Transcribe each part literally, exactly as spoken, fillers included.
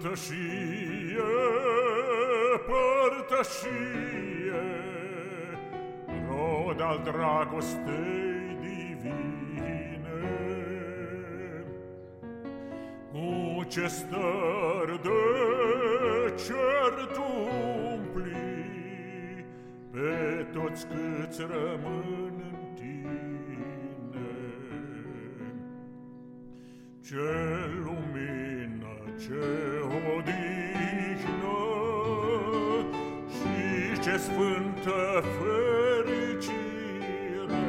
Părtășie, părtășie, rod al dragostei divine. Cu ce stări de cer tu umpli pe toți câți rămân în tine. Ce lumină, ce odihnă și ce sfântă fericire,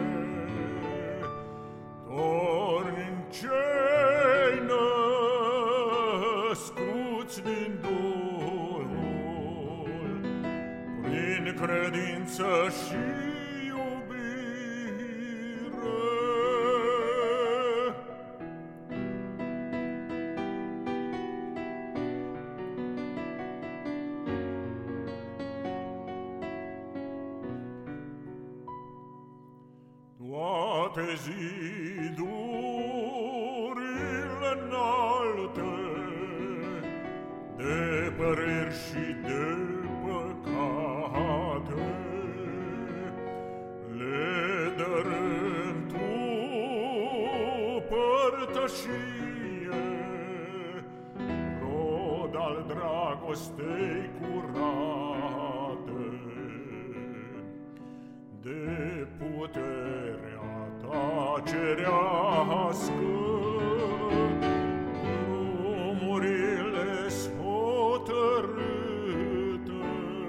torni în cei născuți din Duhul, prin credință și toate zidurile înalte de păreri și de păcate le dărâm tu părtășie, rod al dragostei curate, de puterea ta cerească, drumurile-s hotărâte.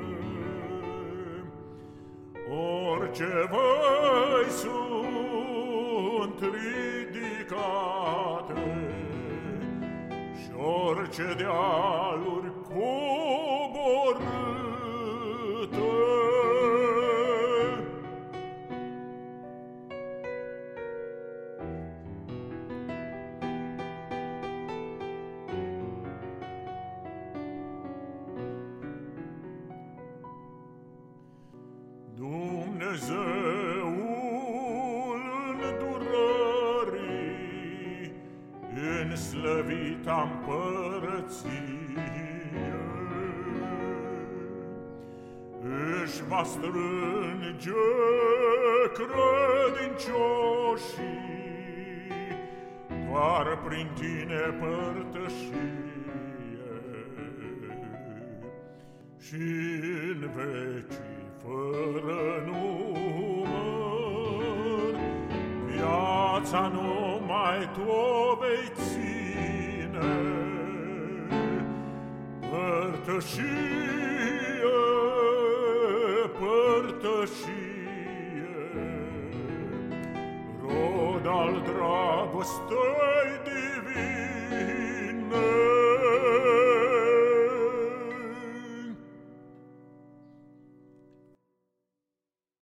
Orice văi sunt ridicate și orice dealuri coborâte. Dumnezeul îndurării, înslăvita împărăție, își va strânge credincioșii doar prin tine părtășie, și în vecii fără număr viața numai tu vei ține. Părtășie, părtășie, rod al dragostei